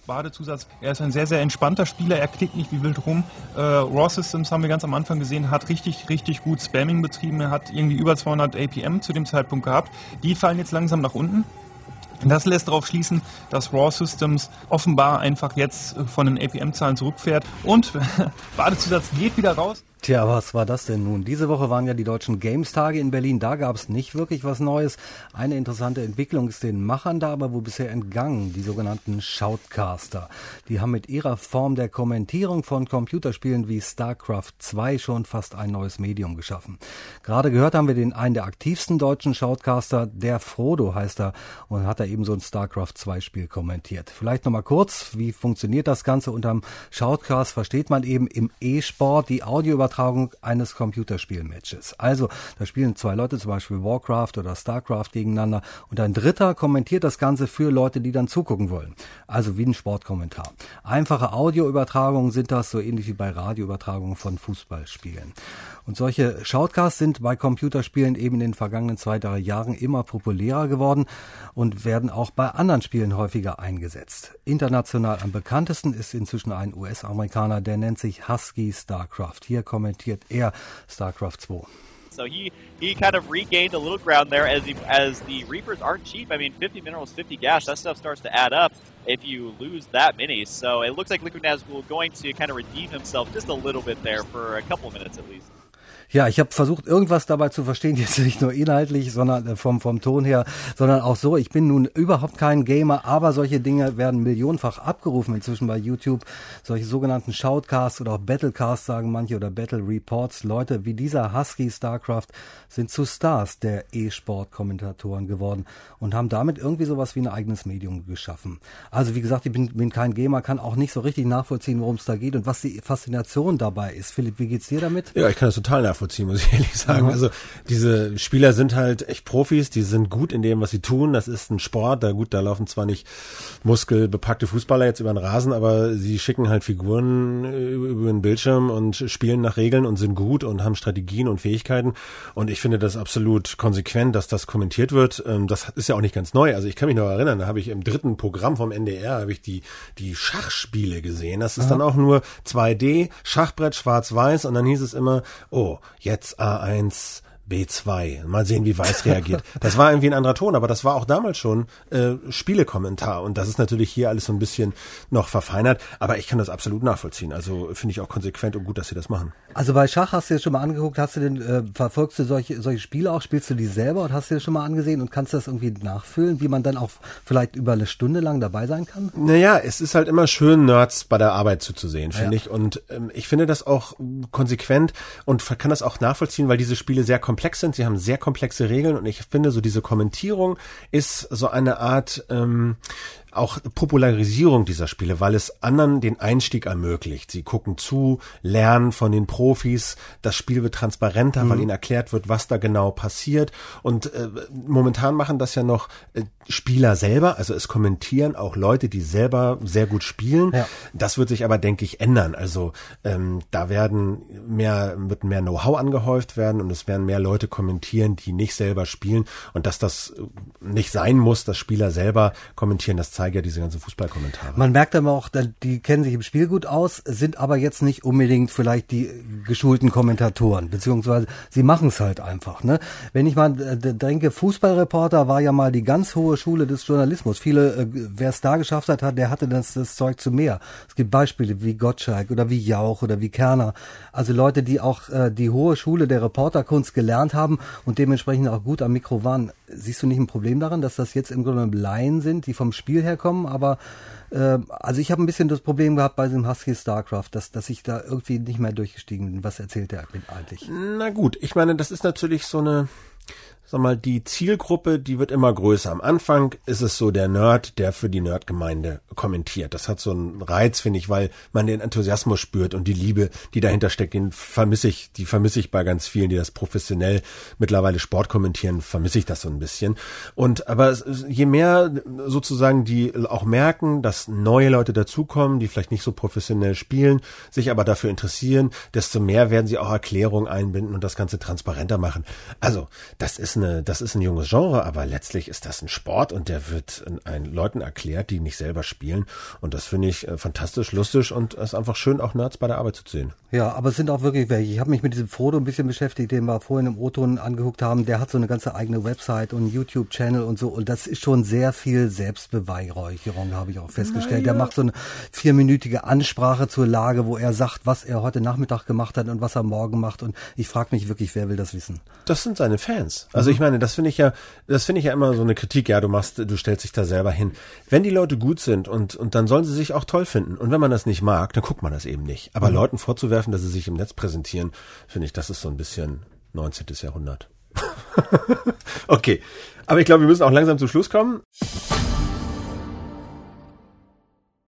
Badezusatz. Er ist ein sehr, sehr entspannter Spieler, er klickt nicht wie wild rum. Raw Systems haben wir ganz am Anfang gesehen, hat richtig, richtig gut Spamming betrieben. Er hat irgendwie über 200 APM zu dem Zeitpunkt gehabt. Die fallen jetzt langsam nach unten. Das lässt darauf schließen, dass Raw Systems offenbar einfach jetzt von den APM-Zahlen zurückfährt und Badezusatz geht wieder raus. Tja, was war das denn nun? Diese Woche waren ja die deutschen Games-Tage in Berlin. Da gab es nicht wirklich was Neues. Eine interessante Entwicklung ist den Machern da aber wohl bisher entgangen, die sogenannten Shoutcaster. Die haben mit ihrer Form der Kommentierung von Computerspielen wie StarCraft 2 schon fast ein neues Medium geschaffen. Gerade gehört haben wir einen der aktivsten deutschen Shoutcaster, der Frodo heißt er, und hat er eben so ein StarCraft 2 Spiel kommentiert. Vielleicht nochmal kurz, wie funktioniert das Ganze? Unterm Shoutcast versteht man eben im E-Sport die Audioübertragung eines Computerspielmatches. Also, da spielen zwei Leute, zum Beispiel Warcraft oder Starcraft gegeneinander, und ein Dritter kommentiert das Ganze für Leute, die dann zugucken wollen. Also wie ein Sportkommentar. Einfache Audioübertragungen sind das, so ähnlich wie bei Radioübertragungen von Fußballspielen. Und solche Shoutcasts sind bei Computerspielen eben in den vergangenen 2-3 Jahren immer populärer geworden und werden auch bei anderen Spielen häufiger eingesetzt. International am bekanntesten ist inzwischen ein US-Amerikaner, der nennt sich Husky StarCraft. Hier kommentiert er StarCraft 2. So he kind of regained a little ground there as the Reapers aren't cheap. I mean, 50 minerals, 50 gas, that stuff starts to add up if you lose that many. So it looks like Liquid Nazgul going to kind of redeem himself just a little bit there for a couple of minutes at least. Ja, ich habe versucht, irgendwas dabei zu verstehen, jetzt nicht nur inhaltlich, sondern vom Ton her, sondern auch so. Ich bin nun überhaupt kein Gamer, aber solche Dinge werden millionenfach abgerufen inzwischen bei YouTube. Solche sogenannten Shoutcasts oder auch Battlecasts sagen manche oder Battle Reports. Leute wie dieser Husky StarCraft sind zu Stars der E-Sport-Kommentatoren geworden und haben damit irgendwie sowas wie ein eigenes Medium geschaffen. Also wie gesagt, ich bin kein Gamer, kann auch nicht so richtig nachvollziehen, worum es da geht und was die Faszination dabei ist. Philipp, wie geht's dir damit? Ja, ich kann das total nachvollziehen, muss ich ehrlich sagen. Also diese Spieler sind halt echt Profis, die sind gut in dem, was sie tun. Das ist ein Sport, da laufen zwar nicht muskelbepackte Fußballer jetzt über den Rasen, aber sie schicken halt Figuren über den Bildschirm und spielen nach Regeln und sind gut und haben Strategien und Fähigkeiten. Und ich finde das absolut konsequent, dass das kommentiert wird. Das ist ja auch nicht ganz neu. Also ich kann mich noch erinnern, da habe ich im 3. Programm vom NDR habe ich die Schachspiele gesehen. Das ist dann auch nur 2D, Schachbrett, schwarz-weiß, und dann hieß es immer, oh, jetzt A1, B2. Mal sehen, wie Weiß reagiert. Das war irgendwie ein anderer Ton, aber das war auch damals schon Spielekommentar. Und das ist natürlich hier alles so ein bisschen noch verfeinert. Aber ich kann das absolut nachvollziehen. Also finde ich auch konsequent und gut, dass sie das machen. Also bei Schach hast du dir schon mal angeguckt, verfolgst du solche Spiele auch, spielst du die selber und hast du dir schon mal angesehen und kannst das irgendwie nachfühlen, wie man dann auch vielleicht über eine Stunde lang dabei sein kann? Naja, es ist halt immer schön, Nerds bei der Arbeit zuzusehen, finde ich. Und ich finde das auch konsequent und kann das auch nachvollziehen, weil diese Spiele sehr komplex sind. Sie haben sehr komplexe Regeln und ich finde, so diese Kommentierung ist so eine Art auch Popularisierung dieser Spiele, weil es anderen den Einstieg ermöglicht. Sie gucken zu, lernen von den Profis, das Spiel wird transparenter, weil ihnen erklärt wird, was da genau passiert. Und momentan machen das ja noch Spieler selber, also es kommentieren auch Leute, die selber sehr gut spielen. Ja. Das wird sich aber, denke ich, ändern. Also da wird mehr Know-how angehäuft werden und es werden mehr Leute kommentieren, die nicht selber spielen. Und dass das nicht sein muss, dass Spieler selber kommentieren, das zeigt ja diese ganzen Fußballkommentare. Man merkt aber auch, die kennen sich im Spiel gut aus, sind aber jetzt nicht unbedingt vielleicht die geschulten Kommentatoren, beziehungsweise sie machen es halt einfach. Ne? Wenn ich mal denke, Fußballreporter war ja mal die ganz hohe Schule des Journalismus. Wer es da geschafft hat, der hatte das Zeug zu mehr. Es gibt Beispiele wie Gottschalk oder wie Jauch oder wie Kerner. Also Leute, die auch die hohe Schule der Reporterkunst gelernt haben und dementsprechend auch gut am Mikro waren. Siehst du nicht ein Problem daran, dass das jetzt im Grunde genommen Laien sind, die vom Spiel herkommen? Aber also ich habe ein bisschen das Problem gehabt bei diesem Husky StarCraft, dass ich da irgendwie nicht mehr durchgestiegen bin. Was erzählt der eigentlich? Na gut, ich meine, das ist natürlich so eine... Sag mal, die Zielgruppe, die wird immer größer. Am Anfang ist es so der Nerd, der für die Nerdgemeinde kommentiert. Das hat so einen Reiz, finde ich, weil man den Enthusiasmus spürt und die Liebe, die dahinter steckt, die vermisse ich bei ganz vielen, die das professionell mittlerweile Sport kommentieren, vermisse ich das so ein bisschen. Aber je mehr sozusagen die auch merken, dass neue Leute dazukommen, die vielleicht nicht so professionell spielen, sich aber dafür interessieren, desto mehr werden sie auch Erklärungen einbinden und das Ganze transparenter machen. Also, das ist ein junges Genre, aber letztlich ist das ein Sport und der wird Leuten erklärt, die nicht selber spielen. Und das finde ich fantastisch, lustig und es ist einfach schön, auch Nerds bei der Arbeit zu sehen. Ja, aber es sind auch wirklich welche. Ich habe mich mit diesem Frodo ein bisschen beschäftigt, den wir vorhin im O-Ton angeguckt haben. Der hat so eine ganze eigene Website und YouTube-Channel und so. Und das ist schon sehr viel Selbstbeweihräucherung, habe ich auch festgestellt. Der macht so eine 4-minütige Ansprache zur Lage, wo er sagt, was er heute Nachmittag gemacht hat und was er morgen macht. Und ich frage mich wirklich, wer will das wissen? Das sind seine Fans. Also ich meine, das finde ich ja immer so eine Kritik. Ja, du stellst dich da selber hin. Wenn die Leute gut sind und dann sollen sie sich auch toll finden. Und wenn man das nicht mag, dann guckt man das eben nicht. Aber Leuten vorzuwerfen, dass sie sich im Netz präsentieren, finde ich, das ist so ein bisschen 19. Jahrhundert. Okay. Aber ich glaube, wir müssen auch langsam zum Schluss kommen.